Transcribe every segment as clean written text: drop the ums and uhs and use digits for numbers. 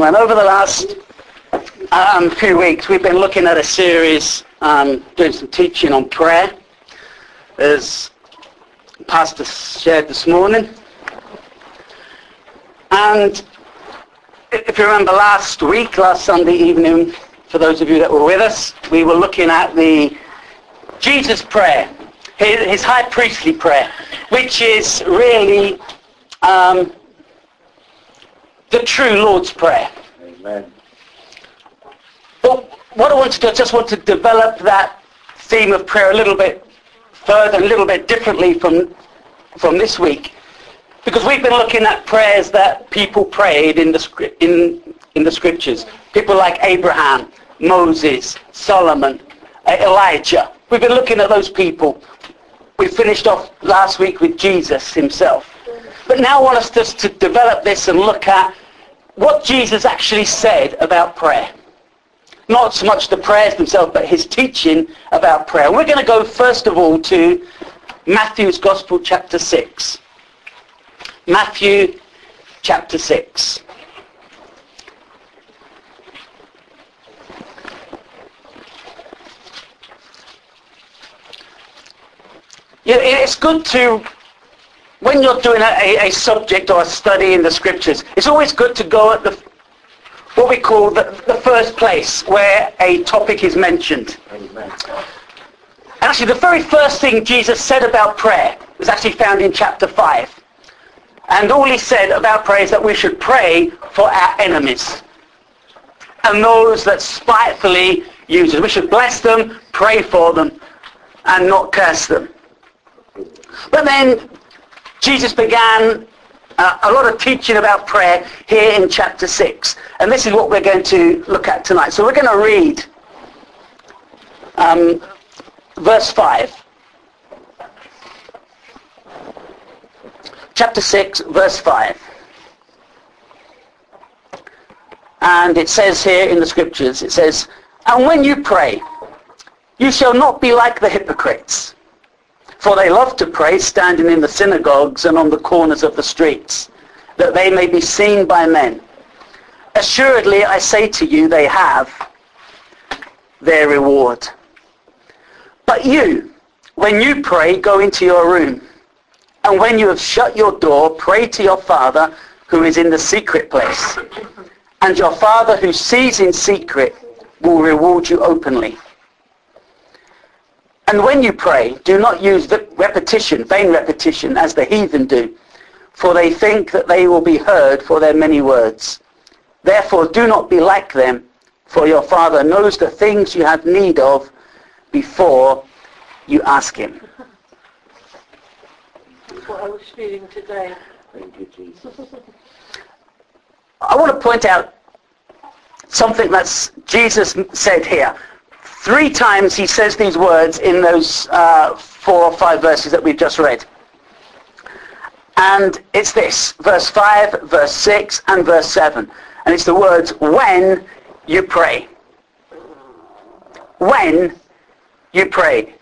gentlemen, over the last few weeks we've been looking at a series, doing some teaching on prayer, as Pastor shared this morning. And if you remember last Sunday evening, for those of you that were with us, we were looking at the Jesus prayer, his high priestly prayer, which is really the true Lord's Prayer. Amen. But what I want to do, I just want to develop that theme of prayer a little bit further, a little bit differently from this week, because we've been looking at prayers that people prayed in the scriptures. People like Abraham, Moses, Solomon, Elijah. We've been looking at those people. We finished off last week with Jesus himself. But now I want us just to develop this and look at what Jesus actually said about prayer. Not so much the prayers themselves, but his teaching about prayer. We're going to go first of all to Matthew's Gospel, chapter 6. Matthew, chapter 6. Yeah, it's good to, when you're doing a subject or a study in the scriptures, it's always good to go at what we call the first place where a topic is mentioned. Amen. Actually, the very first thing Jesus said about prayer was actually found in chapter 5. And all he said about prayer is that we should pray for our enemies and those that spitefully use us. We should bless them, pray for them, and not curse them. But then Jesus began a lot of teaching about prayer here in chapter 6. And this is what we're going to look at tonight. So we're going to read verse 5. Chapter 6, verse 5. And it says here in the scriptures, it says, "And when you pray, you shall not be like the hypocrites, for they love to pray standing in the synagogues and on the corners of the streets, that they may be seen by men. Assuredly, I say to you, they have their reward. But you, when you pray, go into your room, and when you have shut your door, pray to your Father who is in the secret place. And your Father who sees in secret will reward you openly. And when you pray, do not use vain repetition, as the heathen do, for they think that they will be heard for their many words. Therefore do not be like them, for your Father knows the things you have need of before you ask him." That's what I was feeling today. Thank you, Jesus. I want to point out something that Jesus said here. 3 times he says these words in those 4 or 5 verses that we've just read. And it's this, verse 5, verse 6, and verse 7. And it's the words, "when you pray." When you pray.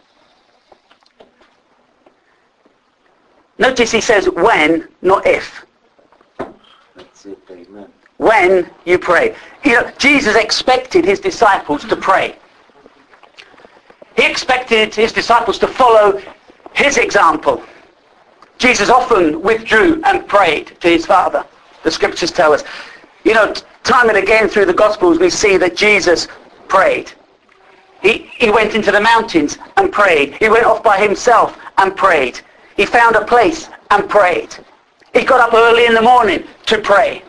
Notice he says when, not if. That's it, amen. When you pray. You know, Jesus expected his disciples to pray. He expected his disciples to follow his example. Jesus often withdrew and prayed to his Father. The scriptures tell us. You know, time and again through the Gospels we see that Jesus prayed. He went into the mountains and prayed. He went off by himself and prayed. He found a place and prayed. He got up early in the morning to pray.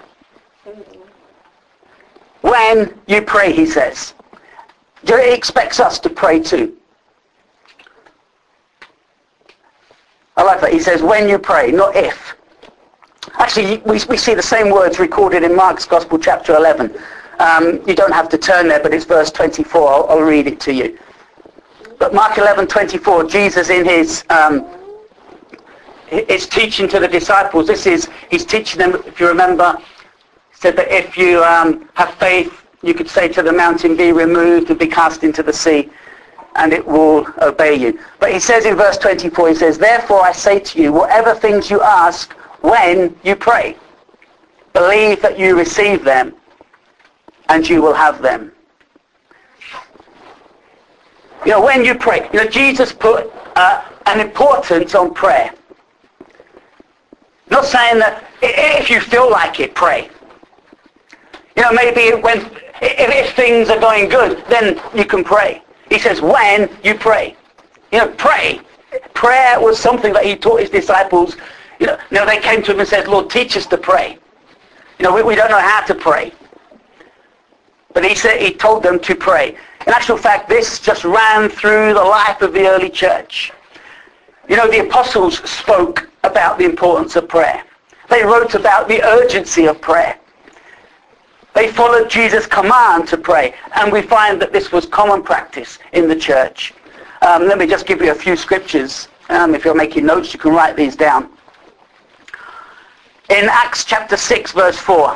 When you pray, he says. He expects us to pray too. I like that. He says, when you pray, not if. Actually, we see the same words recorded in Mark's Gospel, chapter 11. You don't have to turn there, but it's verse 24. I'll read it to you. But Mark 11:24, Jesus in his teaching to the disciples, he's teaching them, if you remember, he said that if you have faith, you could say to the mountain, be removed and be cast into the sea, and it will obey you. But he says in verse 24, he says, "Therefore I say to you, whatever things you ask when you pray, believe that you receive them and you will have them. You know, when you pray, you know, Jesus put an importance on prayer. Not saying that if you feel like it, pray. You know, maybe if things are going good, then you can pray. He says, when you pray. You know, pray. Prayer was something that he taught his disciples. You know, they came to him and said, Lord, teach us to pray. You know, we don't know how to pray. But he told them to pray. In actual fact, this just ran through the life of the early church. You know, the apostles spoke about the importance of prayer. They wrote about the urgency of prayer. They followed Jesus' command to pray. And we find that this was common practice in the church. Let me just give you a few scriptures. If you're making notes, you can write these down. In Acts chapter 6, verse 4.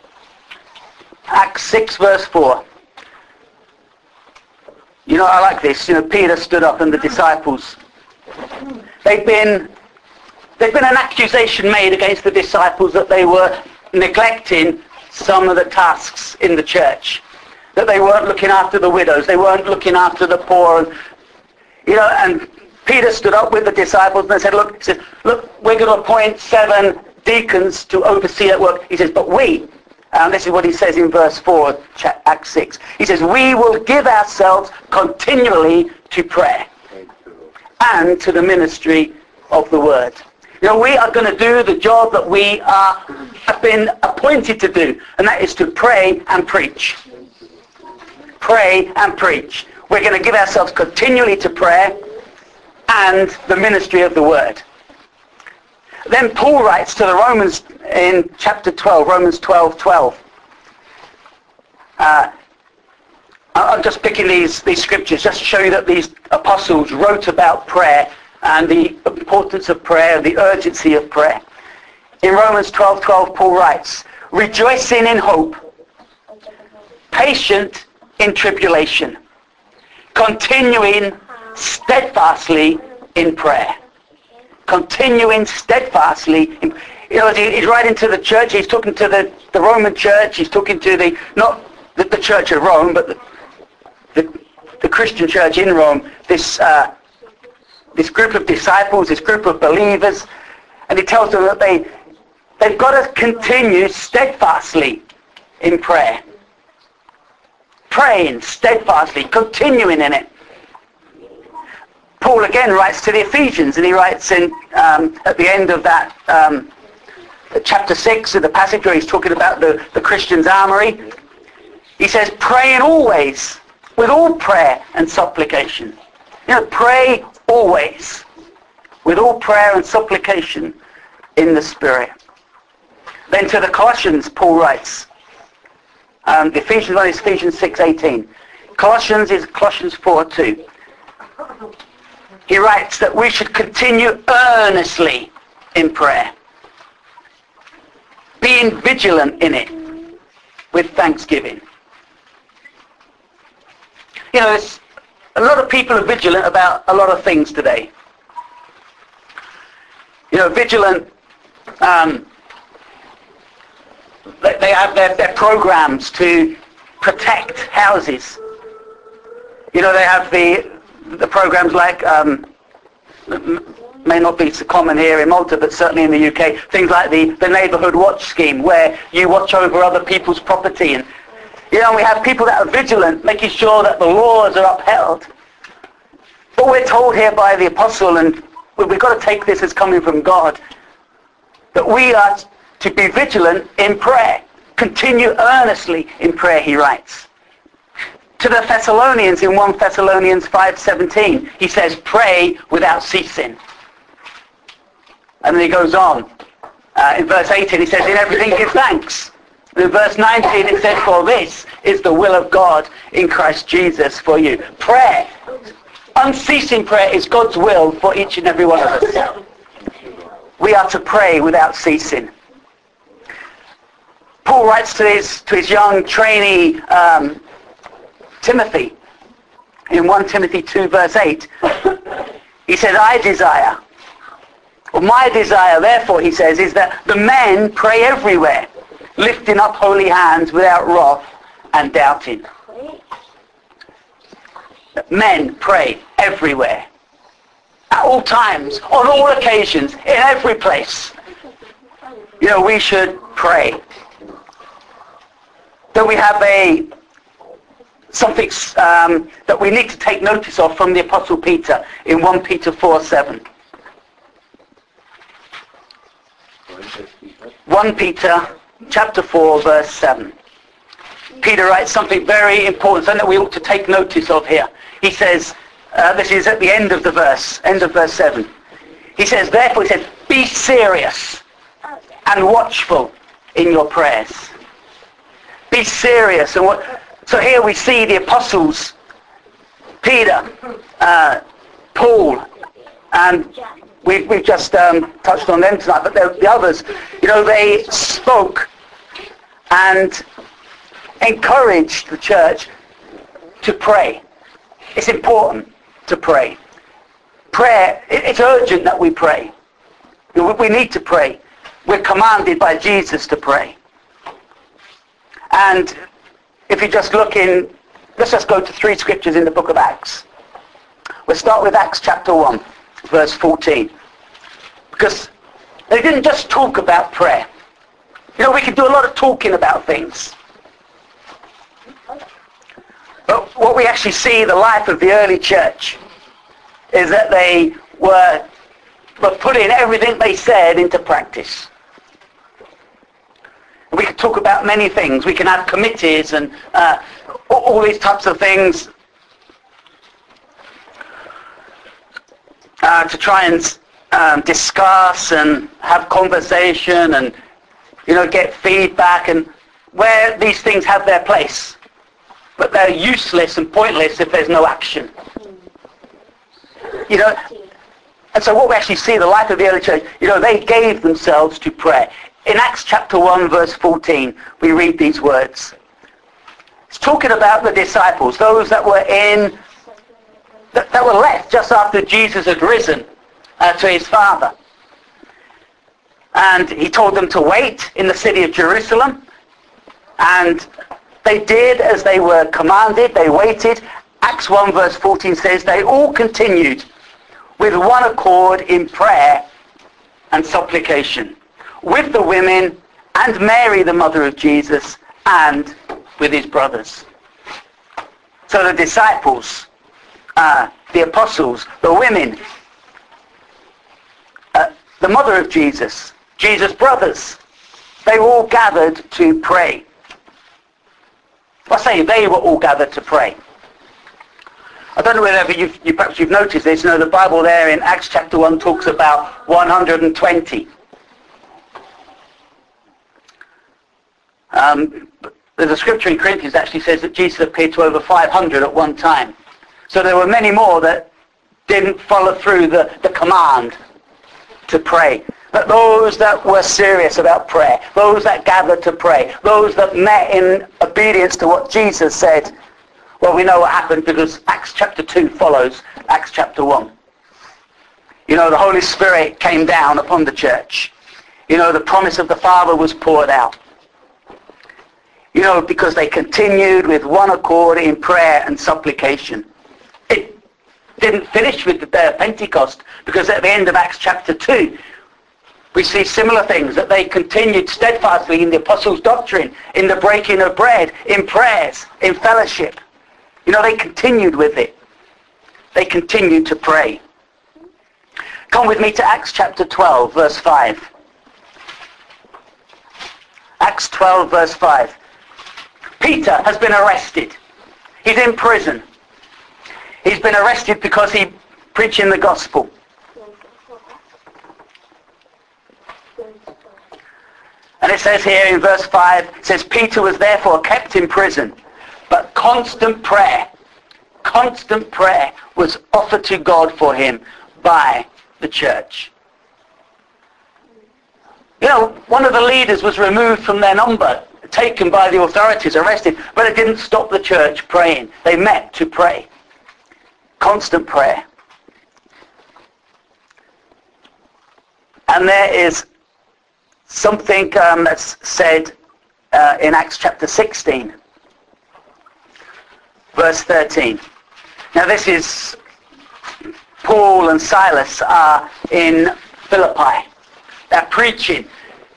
Acts 6, verse 4. You know, I like this. You know, Peter stood up and the disciples. They've been an accusation made against the disciples that they were neglecting some of the tasks in the church. That they weren't looking after the widows. They weren't looking after the poor. And, you know, and Peter stood up with the disciples and they said, look, we're going to appoint 7 deacons to oversee that work. He says, but we, and this is what he says in verse 4, Acts 6. He says, we will give ourselves continually to prayer and to the ministry of the word. You know, we are going to do the job that we have been appointed to do, and that is to pray and preach. Pray and preach. We're going to give ourselves continually to prayer and the ministry of the word. Then Paul writes to the Romans in chapter 12, Romans 12:12. I'm just picking these scriptures just to show you that these apostles wrote about prayer and the importance of prayer, the urgency of prayer. In Romans 12:12, Paul writes, rejoicing in hope, patient in tribulation, continuing steadfastly in prayer. Continuing steadfastly. You know, he's writing to the church, he's talking to the Roman church, he's talking to not the church of Rome, but the Christian church in Rome, this group of disciples, this group of believers, and he tells them that they've got to continue steadfastly in prayer. Praying steadfastly, continuing in it. Paul again writes to the Ephesians, and he writes in at the end of that chapter 6 of the passage where he's talking about the Christian's armory. He says, praying always with all prayer and supplication. You know, pray always with all prayer and supplication in the Spirit. Then to the Colossians, Paul writes, the Ephesians one is Ephesians 6:18. Colossians is Colossians 4:2. He writes that we should continue earnestly in prayer, being vigilant in it with thanksgiving. You know, a lot of people are vigilant about a lot of things today. You know, vigilant, they have their programs to protect houses. You know, they have the programs like, may not be so common here in Malta, but certainly in the UK, things like the neighbourhood watch scheme, where you watch over other people's property. And, you know, we have people that are vigilant, making sure that the laws are upheld. But we're told here by the apostle, and we've got to take this as coming from God, that we are to be vigilant in prayer. Continue earnestly in prayer, he writes. To the Thessalonians in 1 Thessalonians 5:17, he says, pray without ceasing. And then he goes on. In verse 18, he says, in everything give thanks. And in verse 19, it says, for this is the will of God in Christ Jesus for you. Prayer, unceasing prayer, is God's will for each and every one of us. We are to pray without ceasing. Paul writes to his young trainee, Timothy, in 1 Timothy 2 verse 8. He says, my desire, therefore, he says, is that the men pray everywhere, lifting up holy hands without wrath and doubting. Men pray everywhere, at all times, on all occasions, in every place. You know, we should pray. Then we have something that we need to take notice of from the Apostle Peter in 1 Peter 4:7. 1 Peter chapter 4 verse 7. Peter writes something very important, something that we ought to take notice of here. He says, this is at the end of verse 7. He says, therefore, he says, be serious and watchful in your prayers. Be serious. So here we see the apostles, Peter, Paul, and we've just touched on them tonight, but the others, you know, they spoke and encouraged the church to pray. It's important to pray. Prayer, it's urgent that we pray. We need to pray. We're commanded by Jesus to pray. And if you just look in, let's just go to 3 scriptures in the book of Acts. We'll start with Acts chapter 1, verse 14. Because they didn't just talk about prayer. You know, we can do a lot of talking about things. But what we actually see in the life of the early church is that they were putting everything they said into practice. We can talk about many things. We can have committees and all these types of things to try and discuss and have conversation and, you know, get feedback, and where these things have their place. But they're useless and pointless if there's no action. You know, and so what we actually see in the life of the early church, you know, they gave themselves to prayer. In Acts chapter 1 verse 14, we read these words. It's talking about the disciples, those that were that were left just after Jesus had risen to his Father. And he told them to wait in the city of Jerusalem. And they did as they were commanded. They waited. Acts 1 verse 14 says, they all continued with one accord in prayer and supplication, with the women and Mary, the mother of Jesus, and with his brothers. So the disciples, the apostles, the women, the mother of Jesus, Jesus' brothers, they were all gathered to pray. I say they were all gathered to pray. I don't know whether perhaps you've noticed this. You know, the Bible there in Acts chapter 1 talks about 120. There's a scripture in Corinthians that actually says that Jesus appeared to over 500 at one time. So there were many more that didn't follow through the command to pray. But those that were serious about prayer, those that gathered to pray, those that met in obedience to what Jesus said, well, we know what happened because Acts chapter 2 follows Acts chapter 1. You know, the Holy Spirit came down upon the church. You know, the promise of the Father was poured out. You know, because they continued with one accord in prayer and supplication. It didn't finish with the day of Pentecost, because at the end of Acts chapter 2, we see similar things, that they continued steadfastly in the apostles' doctrine, in the breaking of bread, in prayers, in fellowship. You know, they continued with it. They continued to pray. Come with me to Acts chapter 12, verse 5. Acts 12, verse 5. Peter has been arrested. He's in prison. He's been arrested because he's preaching the gospel. And it says here in verse 5, it says, Peter was therefore kept in prison, but constant prayer was offered to God for him by the church. You know, one of the leaders was removed from their number, taken by the authorities, arrested, but it didn't stop the church praying. They met to pray. Constant prayer. And there is something that's said in Acts chapter 16. verse 13. Now this is Paul and Silas are in Philippi. They're preaching.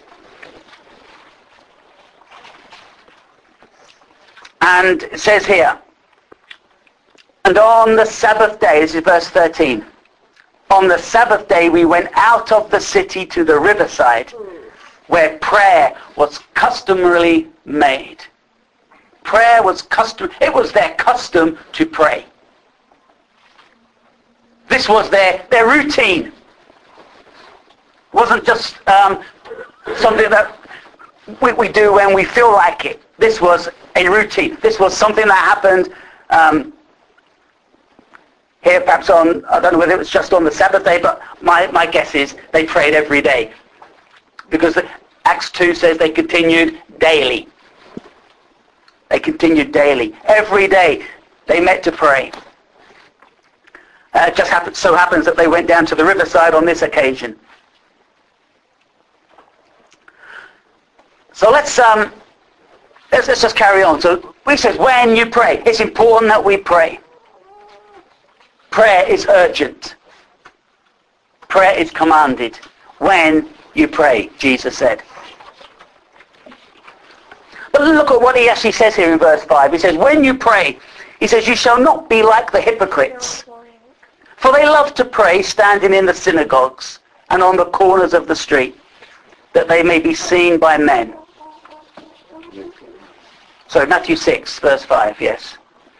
And it says here, and on the Sabbath day, this is verse 13, on the Sabbath day we went out of the city to the riverside where prayer was customarily made. Prayer was it was their custom to pray. This was their routine. It wasn't just something that we do when we feel like it. This was a routine. This was something that happened here perhaps on, I don't know whether it was just on the Sabbath day, but my guess is they prayed every day. Because Acts 2 says they continued daily. They continued daily. Every day they met to pray. It just so happens that they went down to the riverside on this occasion. So let's just carry on. So we says when you pray, it's important that we pray. Prayer is urgent. Prayer is commanded. When you pray, Jesus said. But look at what he actually says here in verse 5. He says, when you pray, he says, you shall not be like the hypocrites. For they love to pray standing in the synagogues and on the corners of the street, that they may be seen by men. So Matthew 6, verse 5, yes.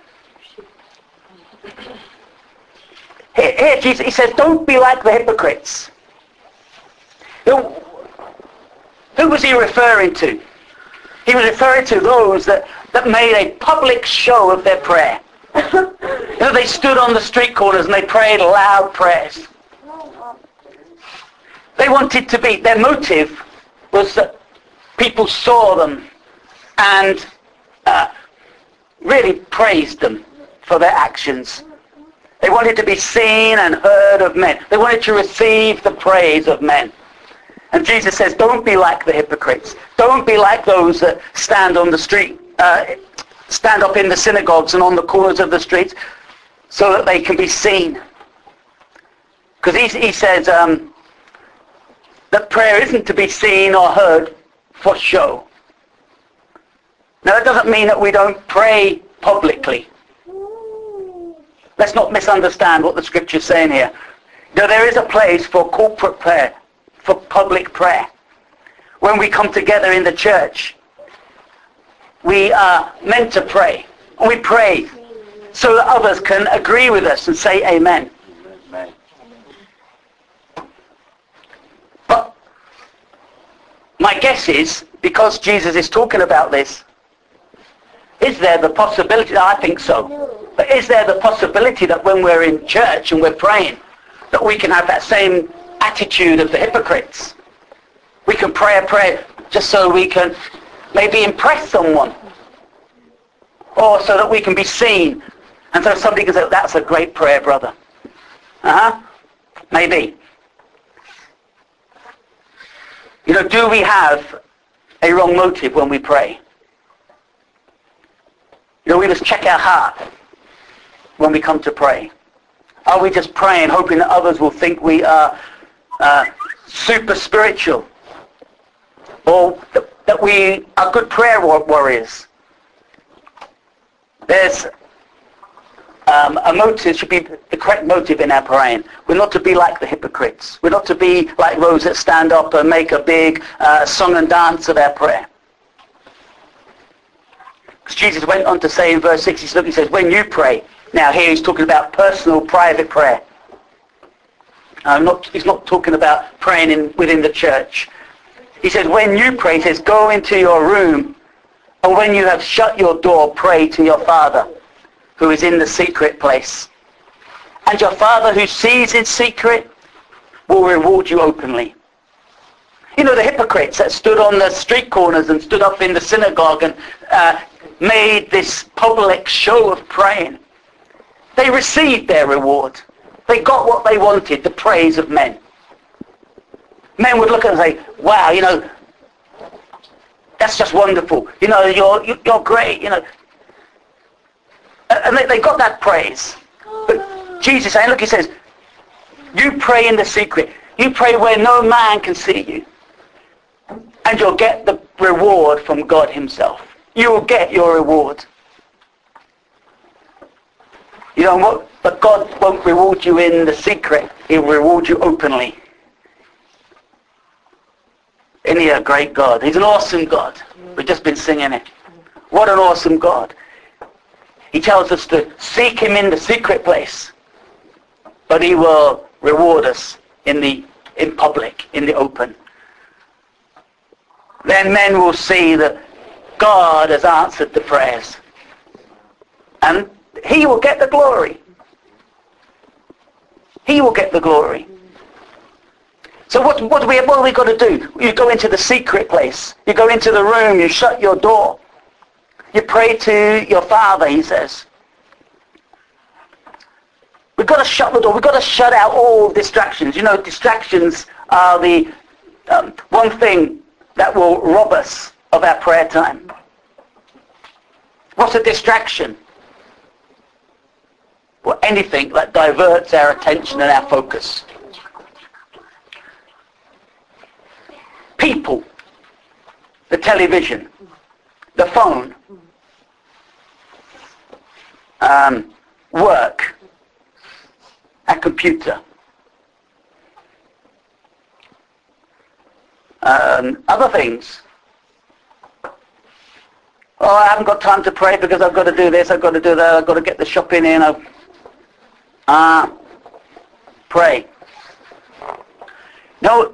Here Jesus, he says, don't be like the hypocrites. Who was he referring to? He was referring to those that made a public show of their prayer. They stood on the street corners and they prayed loud prayers. They wanted to be, their motive was that people saw them and really praised them for their actions. They wanted to be seen and heard of men. They wanted to receive the praise of men. And Jesus says, don't be like the hypocrites. Don't be like those that stand on the street, stand up in the synagogues and on the corners of the streets so that they can be seen. Because he says that prayer isn't to be seen or heard for show. Now that doesn't mean that we don't pray publicly. Let's not misunderstand what the scripture's saying here. Now, there is a place for corporate prayer, for public prayer. When we come together in the church, we are meant to pray. And we pray so that others can agree with us and say amen. Amen. But my guess is, because Jesus is talking about this, is there the possibility, I think so, but is there the possibility that when we're in church and we're praying, that we can have that same attitude of the hypocrites? We can pray a prayer just so we can maybe impress someone, or so that we can be seen, and so somebody can say, that's a great prayer, brother. Maybe. Do we have a wrong motive when we pray? We must check our heart when we come to pray. Are we just praying, hoping that others will think we are super spiritual? Or that we are good prayer warriors? There's a motive, should be the correct motive in our praying. We're not to be like the hypocrites. We're not to be like those that stand up and make a big song and dance of their prayer. Jesus went on to say in verse 6, he says, when you pray, now here he's talking about personal, private prayer. He's not talking about praying within the church. He says, when you pray, he says, go into your room, and when you have shut your door, pray to your Father, who is in the secret place. And your Father who sees in secret will reward you openly. The hypocrites that stood on the street corners and stood up in the synagogue and made this public show of praying. They received their reward. They got what they wanted, the praise of men. Men would look and say, wow, that's just wonderful. You're great, And they got that praise. But Jesus saying, look, he says, you pray in the secret. You pray where no man can see you. And you'll get the reward from God himself. You will get your reward. You know what? But God won't reward you in the secret. He'll reward you openly. Isn't he a great God? He's an awesome God. We've just been singing it. What an awesome God. He tells us to seek him in the secret place. But he will reward us in public, in the open. Then men will see that God has answered the prayers. And he will get the glory. He will get the glory. So what have we got to do? You go into the secret place. You go into the room. You shut your door. You pray to your Father, he says. We've got to shut the door. We've got to shut out all distractions. You know, distractions are the one thing that will rob us of our prayer time. What's a distraction? Well, anything that diverts our attention and our focus. People, the television, the phone, work, a computer, other things. Oh, I haven't got time to pray because I've got to do this, I've got to do that, I've got to get the shopping in. Pray. No,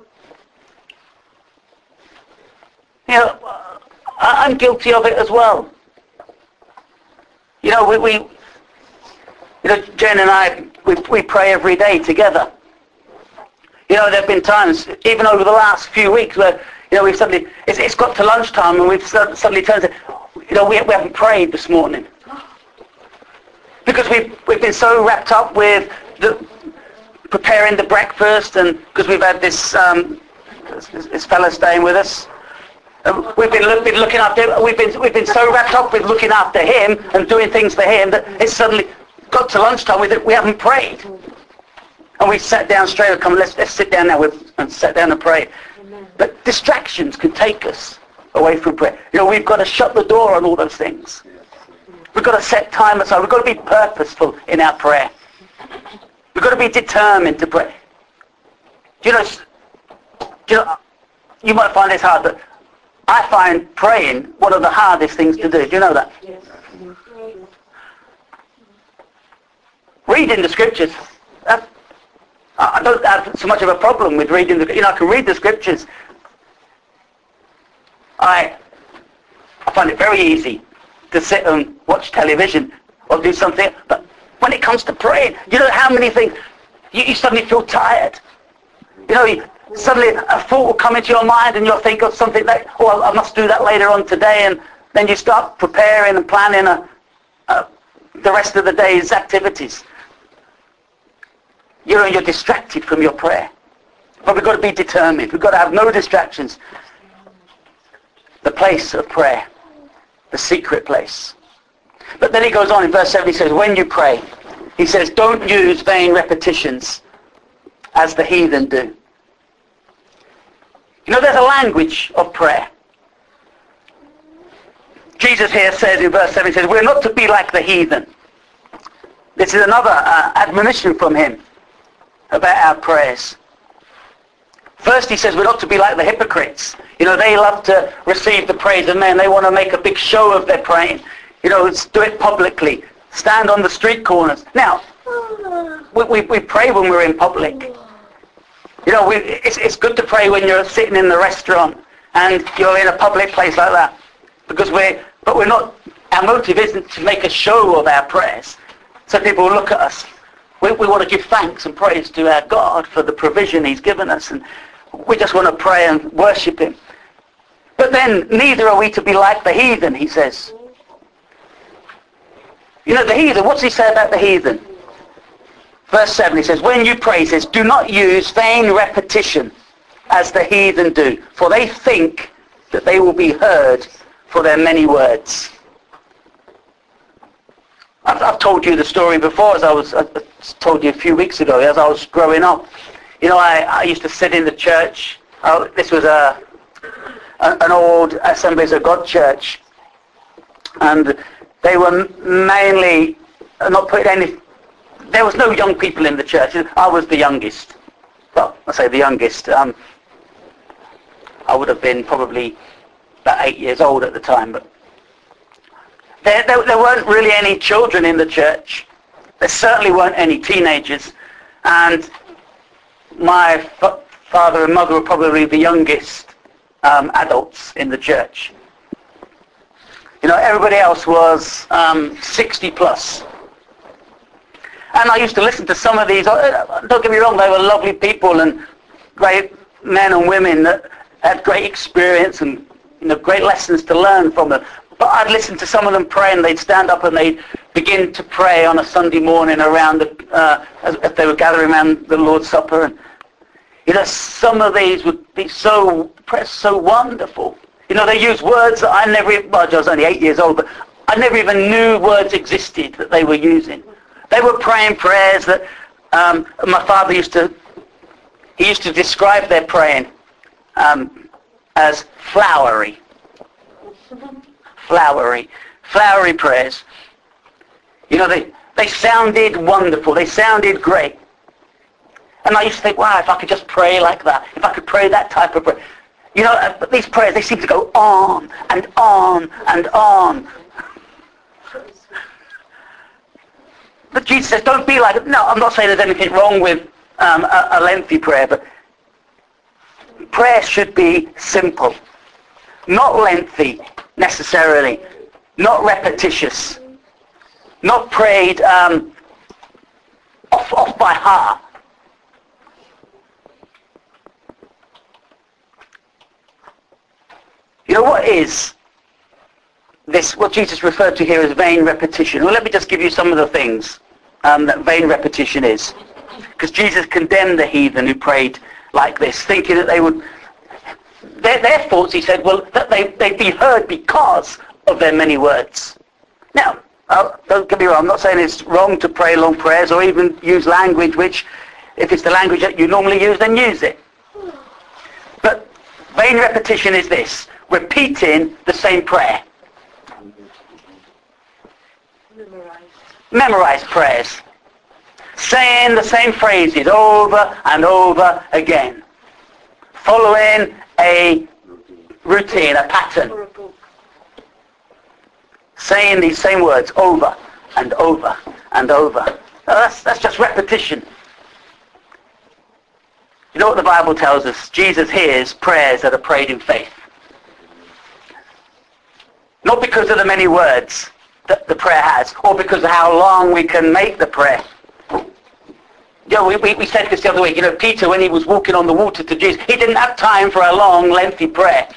you know, I'm guilty of it as well. You know, you know, Jen and I, we pray every day together. You know, there have been times, even over the last few weeks, where, you know, we've suddenly, it's got to lunchtime and we've suddenly turned to, you know, we haven't prayed this morning. Because we've been so wrapped up with preparing the breakfast, and because we've had this fella staying with us. We've been looking after. We've been so wrapped up with looking after him and doing things for him that it's suddenly got to lunchtime we haven't prayed, and we sat down straight up. Come, let's sit down now and sat down and pray. But distractions can take us away from prayer. You know, we've got to shut the door on all those things. We've got to set time aside. We've got to be purposeful in our prayer. We've got to be determined to pray. Do you know? You might find this hard, but I find praying one of the hardest things to do. Do you know that? Yes. Reading the scriptures. I don't have so much of a problem with reading the. You know, I can read the scriptures. I find it very easy to sit and watch television or do something. But when it comes to praying, you know how many things you suddenly feel tired. You know. Suddenly a thought will come into your mind and you'll think of something that, oh, I must do that later on today, and then you start preparing and planning the rest of the day's activities. You're distracted from your prayer. But we've got to be determined. We've got to have no distractions. The place of prayer. The secret place. But then he goes on in verse 7, he says, when you pray, he says, don't use vain repetitions as the heathen do. You know, there's a language of prayer. Jesus here says in verse 7, he says, we're not to be like the heathen. This is another admonition from him about our prayers. First he says we're not to be like the hypocrites. You know, they love to receive the praise of men. They want to make a big show of their praying. You know, let's do it publicly. Stand on the street corners. Now, we pray when we're in public. You know, it's good to pray when you're sitting in the restaurant and you're in a public place like that. Because we're not, our motive isn't to make a show of our prayers so people will look at us. We want to give thanks and praise to our God for the provision he's given us, and we just want to pray and worship him. But then neither are we to be like the heathen, he says. You know, the heathen, what's he say about the heathen? Verse 7, he says, when you pray, he says, do not use vain repetition as the heathen do, for they think that they will be heard for their many words. I've told you the story before, I told you a few weeks ago, as I was growing up. You know, I used to sit in the church. This was an old Assemblies of God church, and they were mainly not putting any. There was no young people in the church. I was the youngest. Well, I say the youngest. I would have been probably about 8 years old at the time, but there weren't really any children in the church. There certainly weren't any teenagers, and my father and mother were probably the youngest adults in the church. You know, everybody else was 60 plus. And I used to listen to some of these. Don't get me wrong, they were lovely people and great men and women that had great experience and, you know, great lessons to learn from them. But I'd listen to some of them pray, and they'd stand up and they'd begin to pray on a Sunday morning around as they were gathering around the Lord's Supper. And, you know, some of these would be so wonderful. You know, they used words that I was only 8 years old, but I never even knew words existed that they were using. They were praying prayers that my father used to describe their praying as flowery prayers. You know, they sounded wonderful. They sounded great. And I used to think, wow, if I could just pray like that, if I could pray that type of prayer. You know, but these prayers, they seem to go on and on and on. But Jesus says, don't be like it. No, I'm not saying there's anything wrong with a lengthy prayer, but prayer should be simple. Not lengthy, necessarily. Not repetitious. Not prayed off by heart. You know, what is this, what Jesus referred to here as vain repetition? Well, let me just give you some of the things that vain repetition is. Because Jesus condemned the heathen who prayed like this, thinking that they would, their thoughts, he said, well, that they'd be heard because of their many words. Now, don't get me wrong, I'm not saying it's wrong to pray long prayers or even use language which, if it's the language that you normally use, then use it. But vain repetition is this, repeating the same prayer. Memorize prayers. Saying the same phrases over and over again. Following a routine, a pattern. Saying these same words over and over and over. Now that's just repetition. You know what the Bible tells us? Jesus hears prayers that are prayed in faith. Not because of the many words that the prayer has, or because of how long we can make the prayer. You know, we said this the other week, you know, Peter, when he was walking on the water to Jesus, he didn't have time for a long, lengthy prayer.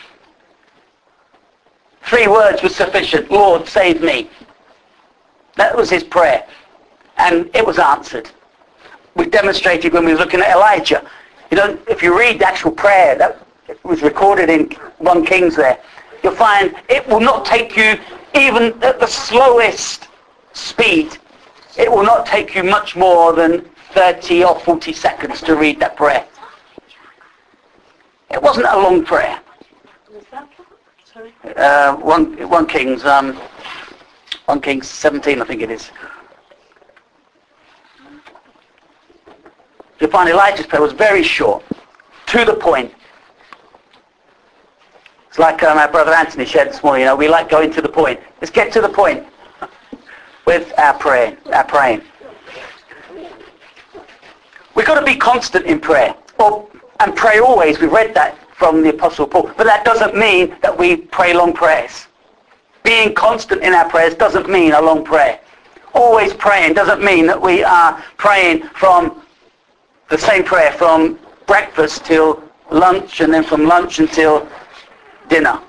3 words was sufficient. Lord, save me. That was his prayer. And it was answered. We demonstrated when we were looking at Elijah. You know, if you read the actual prayer that was recorded in 1 Kings there, you'll find it will not take you, even at the slowest speed, it will not take you much more than 30 or 40 seconds to read that prayer. It wasn't a long prayer. Sorry? 1 Kings 17, I think it is. You'll find Elijah's prayer was very short, to the point. It's like our brother Anthony shared this morning, you know, we like going to the point. Let's get to the point with our praying. We've got to be constant in prayer. And pray always. We read that from the Apostle Paul. But that doesn't mean that we pray long prayers. Being constant in our prayers doesn't mean a long prayer. Always praying doesn't mean that we are praying from the same prayer from breakfast till lunch and then from lunch until dinner.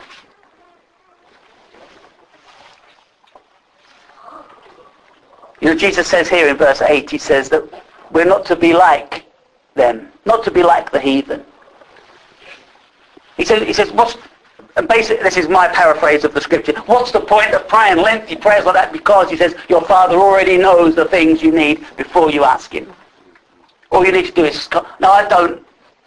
You know, Jesus says here in verse 8, he says that we're not to be like them, not to be like the heathen. He says, And basically, this is my paraphrase of the scripture. What's the point of praying lengthy prayers like that? Because he says your Father already knows the things you need before you ask him. All you need to do is... No, I don't...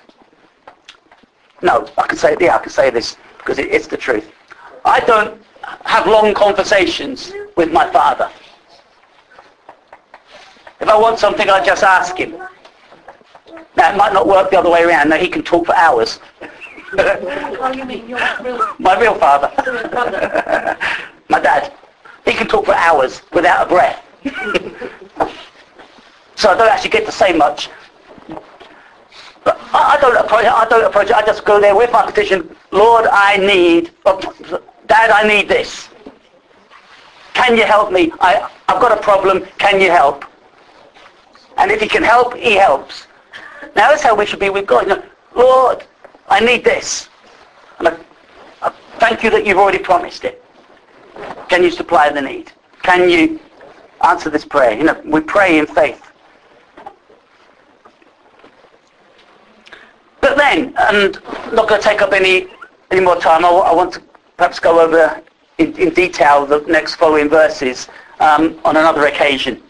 No, I can say this because it's the truth. I don't have long conversations with my Father. If I want something, I just ask him. Now, it might not work the other way around. Now, he can talk for hours. Oh, you mean your real... My real father. My dad. He can talk for hours without a breath. So I don't actually get to say much. But I don't approach it. I just go there with my petition. Lord, Dad, I need this. Can you help me? I've got a problem. Can you help? And if he can help, he helps. Now that's how we should be with God. You know, Lord, I need this. And I thank you that you've already promised it. Can you supply the need? Can you answer this prayer? You know, we pray in faith. But then, and I'm not going to take up any more time, I want to perhaps go over in detail the next following verses on another occasion.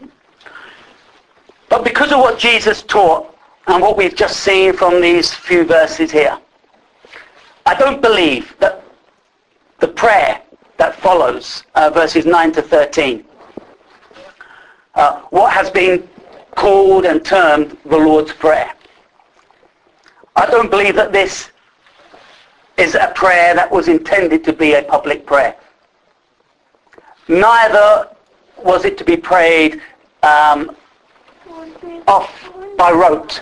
But because of what Jesus taught and what we've just seen from these few verses here, I don't believe that the prayer that follows, verses 9 to 13, what has been called and termed the Lord's Prayer. I don't believe that this is a prayer that was intended to be a public prayer. Neither was it to be prayed off by rote.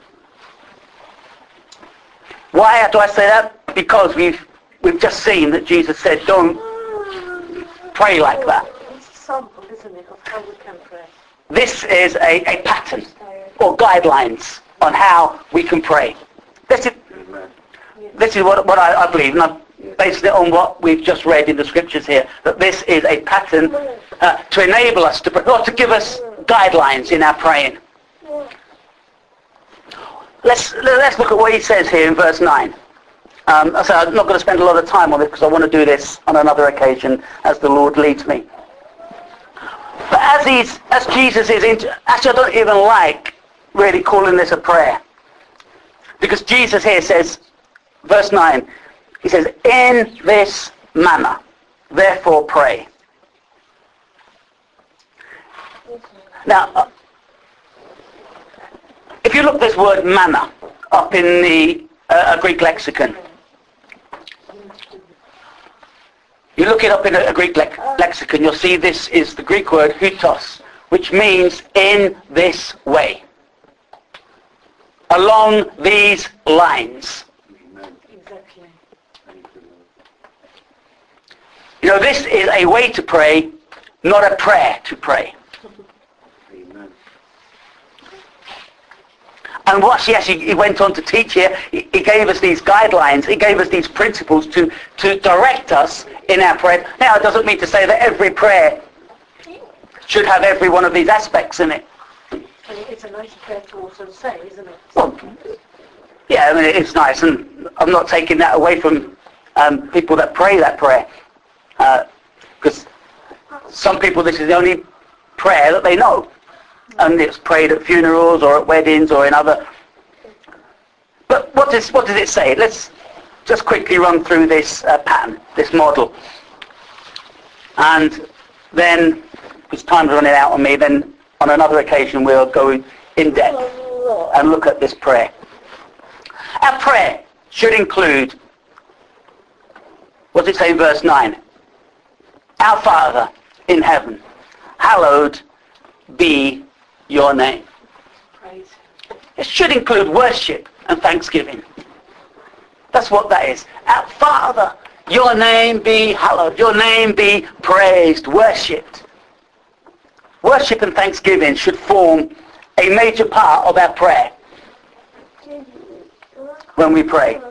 Why do I say that? Because we've just seen that Jesus said, don't pray like that. It's a sample, isn't it, of how we can pray. This is a pattern or guidelines on how we can pray. This is what I believe, and I've based it on what we've just read in the scriptures here, that this is a pattern to enable us to pray, or to give us guidelines in our praying. Let's look at what he says here in verse 9. I'm not going to spend a lot of time on it because I want to do this on another occasion as the Lord leads me. But as Jesus is actually I don't even like really calling this a prayer. Because Jesus here says, verse 9, he says, in this manner, therefore pray. Now, if you look this word manner up in the Greek lexicon, you look it up in a Greek lexicon, you'll see this is the Greek word hutos, which means in this way. Along these lines. Exactly. You know, this is a way to pray, not a prayer to pray. Amen. And what he went on to teach here, he gave us these guidelines, he gave us these principles to direct us in our prayer. Now, it doesn't mean to say that every prayer should have every one of these aspects in it. And it's a nice prayer to also say, isn't it? Well, yeah, I mean, it's nice, and I'm not taking that away from people that pray that prayer. Because some people, this is the only prayer that they know. And it's prayed at funerals or at weddings or in other... But what does it say? Let's just quickly run through this pattern, this model. And then, because time's running out on me, then on another occasion we'll go in depth and look at this prayer. Our prayer should include, what does it say in verse 9? Our Father in heaven, hallowed be your name. Praise. It should include worship and thanksgiving. That's what that is. Our Father, your name be hallowed, your name be praised, worshipped. Worship and thanksgiving should form a major part of our prayer when we pray.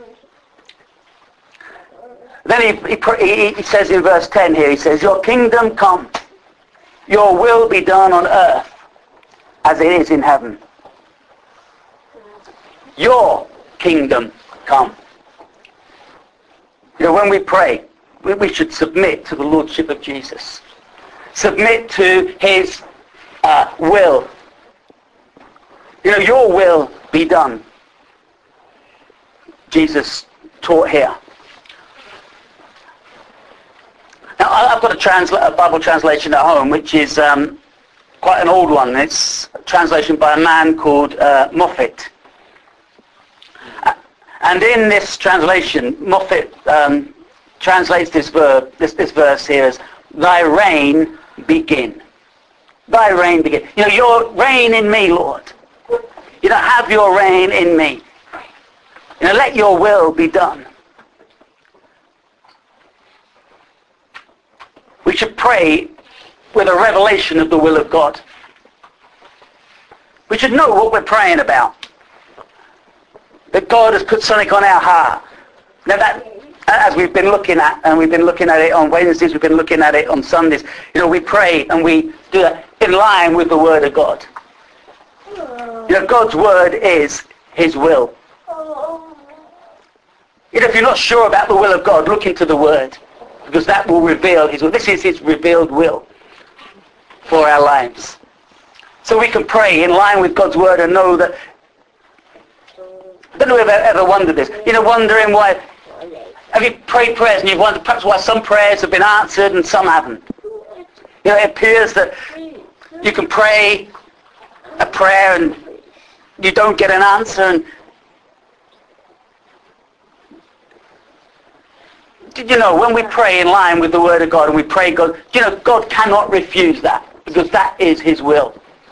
Then he says in verse 10 here, he says, your kingdom come, your will be done on earth as it is in heaven. Your kingdom come. When we pray, we should submit to the Lordship of Jesus. Submit to his will. Your will be done. Jesus taught here. Now, I've got a Bible translation at home, which is quite an old one. It's a translation by a man called Moffat. And in this translation, Moffat translates this verse here as, "Thy reign begin." Thy reign begin. Your reign in me, Lord. Have your reign in me. Let your will be done. We should pray with a revelation of the will of God. We should know what we're praying about. That God has put something on our heart. Now that, as we've been looking at, and we've been looking at it on Wednesdays, we've been looking at it on Sundays, we pray and we do that in line with the Word of God. God's Word is his will. If you're not sure about the will of God, look into the Word, because that will reveal his will. This is his revealed will for our lives. So we can pray in line with God's Word and know that. I don't know if you've ever wondered this. Wondering why. Have you prayed prayers and you've wondered perhaps why some prayers have been answered and some haven't? It appears that you can pray a prayer and you don't get an answer. And when we pray in line with the Word of God and we pray God, God cannot refuse that, because that is his will.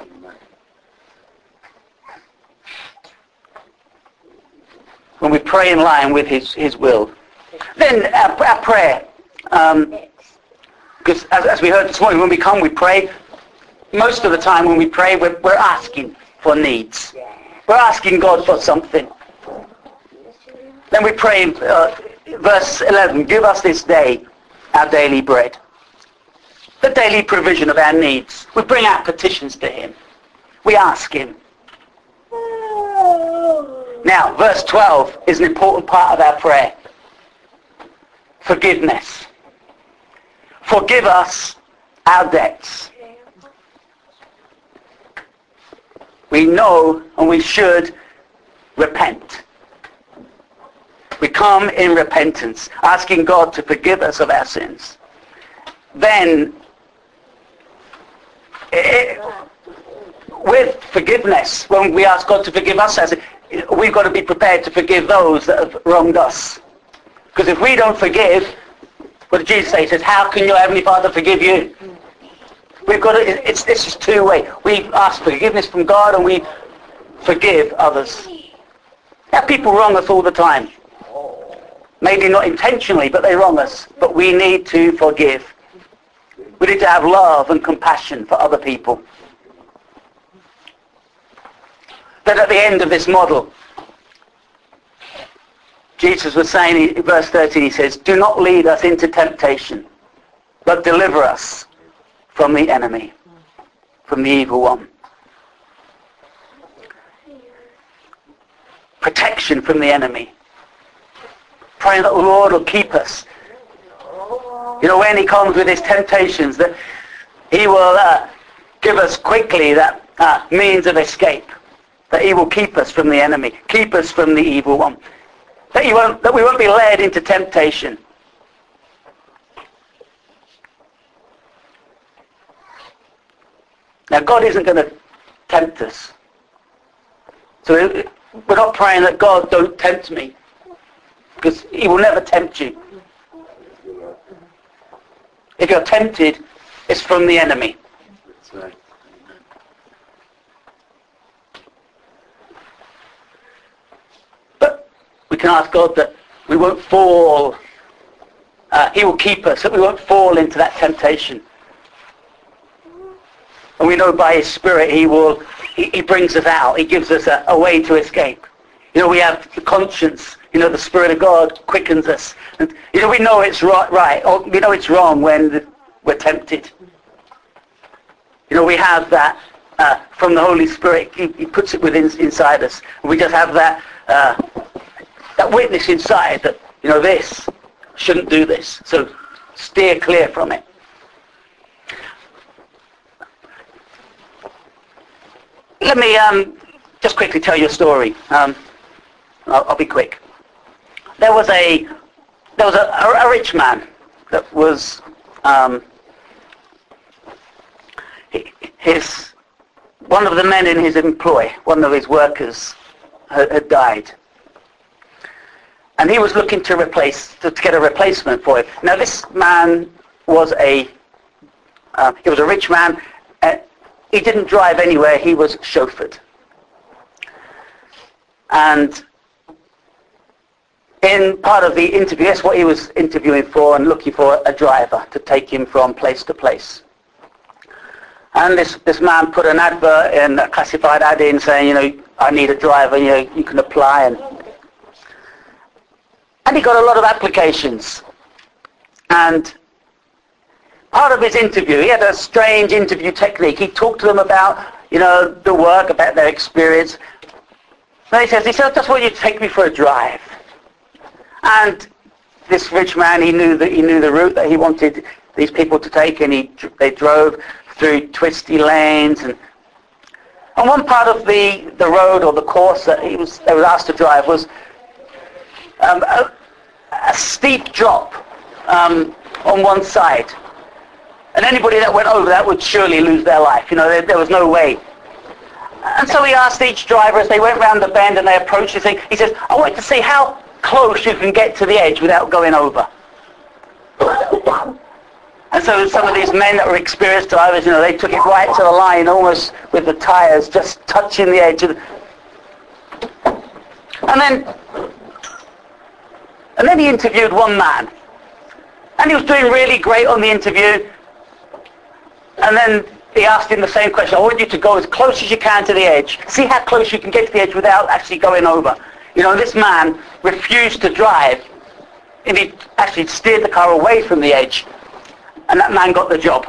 When we pray in line with his will. Then our prayer, because as we heard this morning, when we come, we pray. Most of the time when we pray, we're asking for needs. We're asking God for something. Then we pray, verse 11, "Give us this day our daily bread." The daily provision of our needs. We bring our petitions to him. We ask him. Now, verse 12 is an important part of our prayer. Forgiveness. Forgive us our debts. We know and we should repent. We come in repentance, asking God to forgive us of our sins. Then, with forgiveness, when we ask God to forgive us, we've got to be prepared to forgive those that have wronged us. Because if we don't forgive, what did Jesus say? He says, "How can your Heavenly Father forgive you?" We've got to, this is two-way. We ask forgiveness from God and we forgive others. Now, people wrong us all the time. Maybe not intentionally, but they wrong us. But we need to forgive. We need to have love and compassion for other people. But at the end of this model, Jesus was saying in verse 13, he says, "Do not lead us into temptation, but deliver us from the enemy, from the evil one." Protection from the enemy. Praying that the Lord will keep us. When he comes with his temptations, that he will give us quickly that means of escape. That he will keep us from the enemy, keep us from the evil one. That we won't be led into temptation. Now, God isn't going to tempt us. So we're not praying that God don't tempt me, because he will never tempt you. If you're tempted, it's from the enemy. That's right. But we can ask God that we won't fall. He will keep us, that we won't fall into that temptation. And we know by his Spirit he brings us out. He gives us a way to escape. We have the conscience. The Spirit of God quickens us. And, we know it's right, or we know it's wrong when we're tempted. We have that from the Holy Spirit. He puts it inside us. And we just have that witness inside that, shouldn't do this. So steer clear from it. Let me just quickly tell you a story. I'll be quick. There was a rich man that was one of the men in his employ, one of his workers had died. And he was looking to get a replacement for him. Now this man was he was a rich man. He didn't drive anywhere, he was chauffeured. And in part of the interview, that's what he was interviewing for and looking for a driver to take him from place to place. And this man put an advert in, a classified ad in saying, I need a driver, you can apply. And he got a lot of applications. And part of his interview, he had a strange interview technique. He talked to them about, the work, about their experience. And he said, I just want you to take me for a drive. And this rich man, he knew the route that he wanted these people to take, and they drove through twisty lanes. And one part of the road or the course that they were asked to drive was a steep drop on one side. And anybody that went over that would surely lose their life. There was no way. And so he asked each driver as they went round the bend and they approached the thing, he says, I want to see how close you can get to the edge without going over. And so some of these men that were experienced drivers, they took it right to the line, almost with the tyres just touching the edge. And then he interviewed one man. And he was doing really great on the interview. And then he asked him the same question. I want you to go as close as you can to the edge. See how close you can get to the edge without actually going over. This man refused to drive. And he actually steered the car away from the edge. And that man got the job.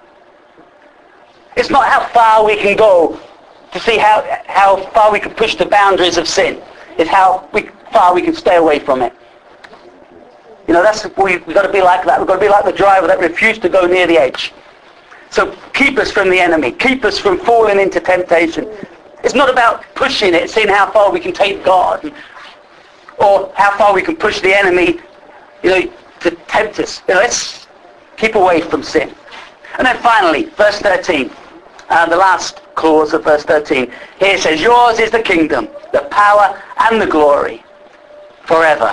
It's not how far we can go to see how far we can push the boundaries of sin. It's how far we can stay away from it. We've got to be like that. We've got to be like the driver that refused to go near the edge. So keep us from the enemy. Keep us from falling into temptation. It's not about pushing it, seeing how far we can take God, or how far we can push the enemy, to tempt us. Let's keep away from sin. And then finally, verse 13, the last clause of verse 13. Here it says, yours is the kingdom, the power and the glory forever.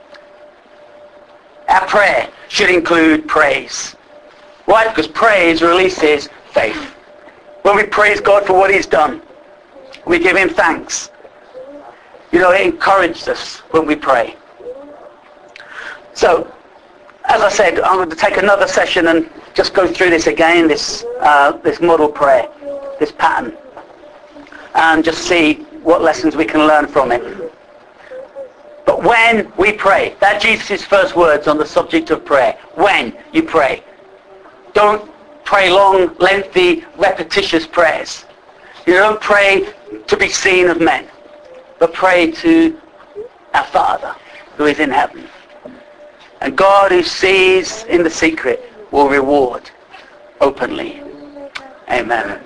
Our prayer should include praise. Why? Because praise releases faith. When we praise God for what he's done, we give him thanks. It encourages us when we pray. So, as I said, I'm going to take another session and just go through this again, this model prayer, this pattern, and just see what lessons we can learn from it. But when we pray, that's Jesus' first words on the subject of prayer. When you pray, don't pray long, lengthy, repetitious prayers. You don't pray to be seen of men, but pray to our Father who is in heaven. And God who sees in the secret will reward openly. Amen.